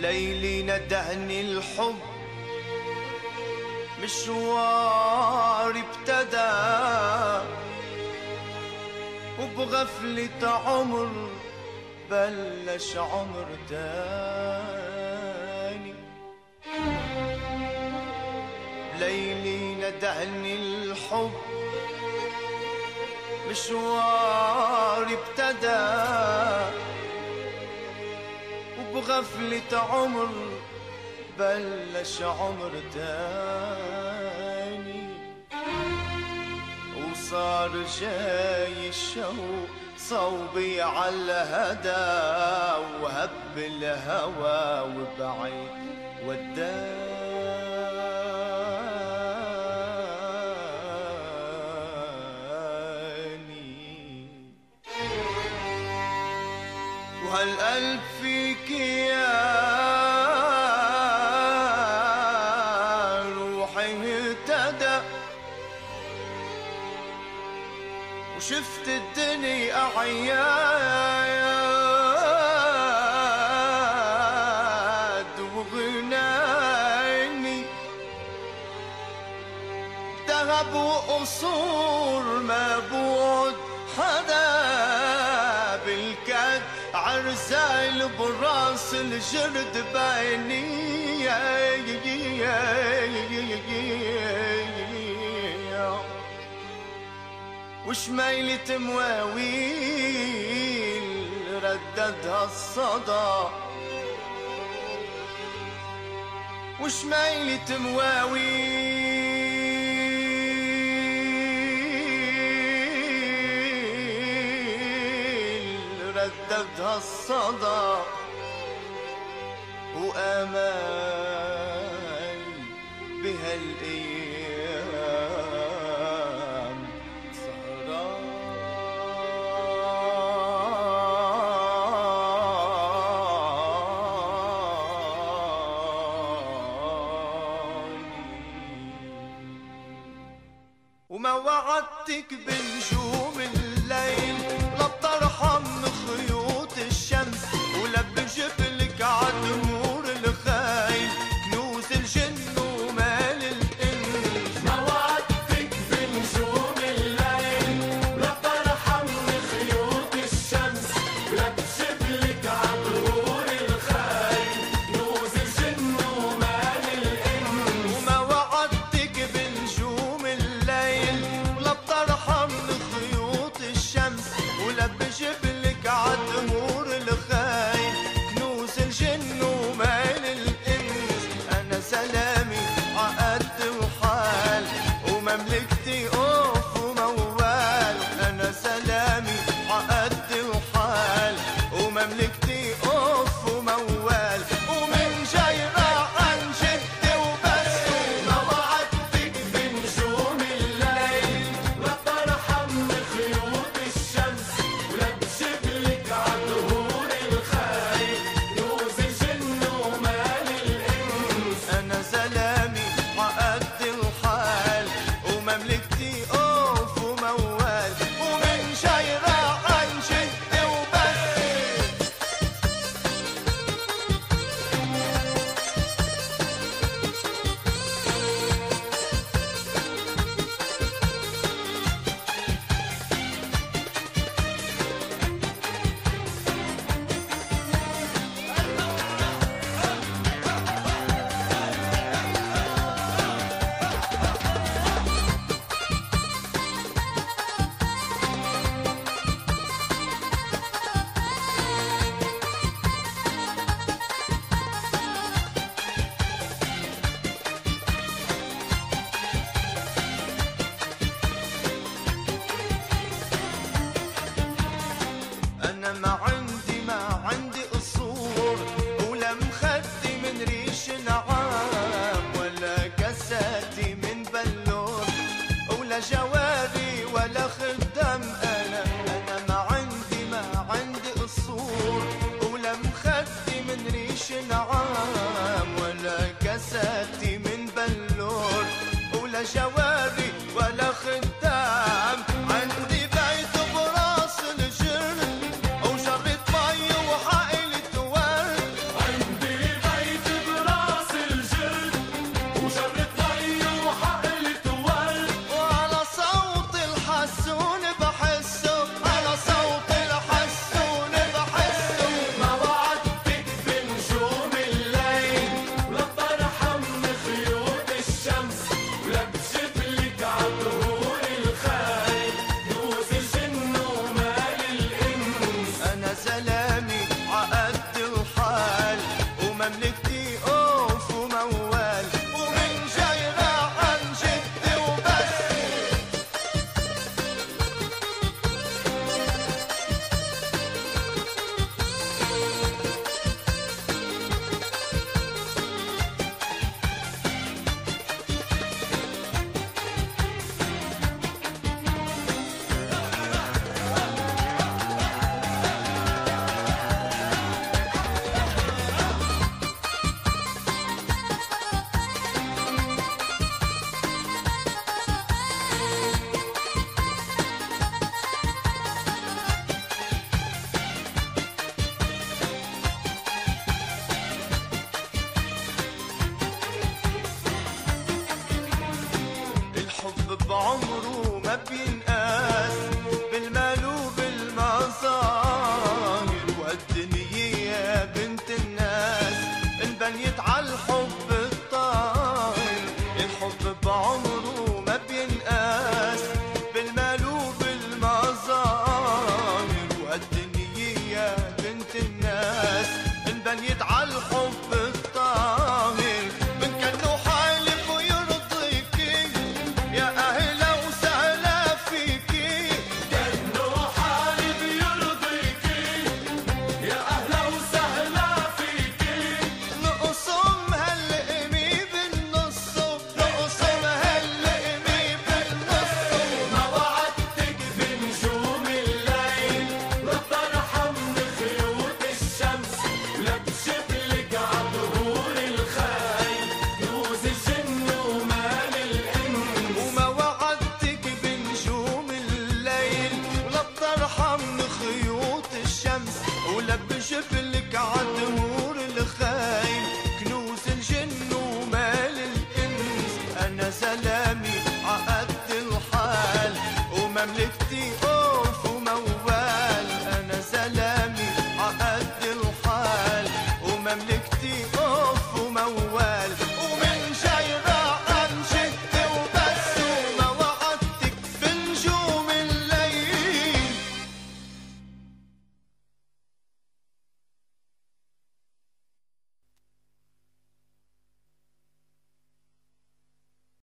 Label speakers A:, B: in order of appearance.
A: ليلي ندهني الحب مشوار ابتدى وبغفلة عمر بلش عمر تاني. ليلي ندهني الحب مشوار ابتدى وبغفلة عمر بلش عمر تاني. وصار جاي الشوق صوبي عالهدى وهب الهوى وبعيد وداني. وهالقلب فيك يا روحي اهتدى وشفت الدنيا أعياد وغناني. ذهب وقصور ما بود حدا بالكاد عرزايل براس الجرد بايني. وشميلة مواويل رددها الصدى وشميلة مواويل رددها الصدى. وآمال بهالأيام وما وعدتك بنجوم الليل لا بترحم خيوط الشمس ولا بجبلك عالدمور الخايل كنوز الجن ومال الإنس.
B: ما وعدتك بنجوم الليل لا بترحم خيوط الشمس ولا بجبلك عالدمور الخايل كنوز الجن ومال الإنس.
A: وما وعدتك بنجوم الليل ولا بترحم خيوط الشمس ولا بجبلك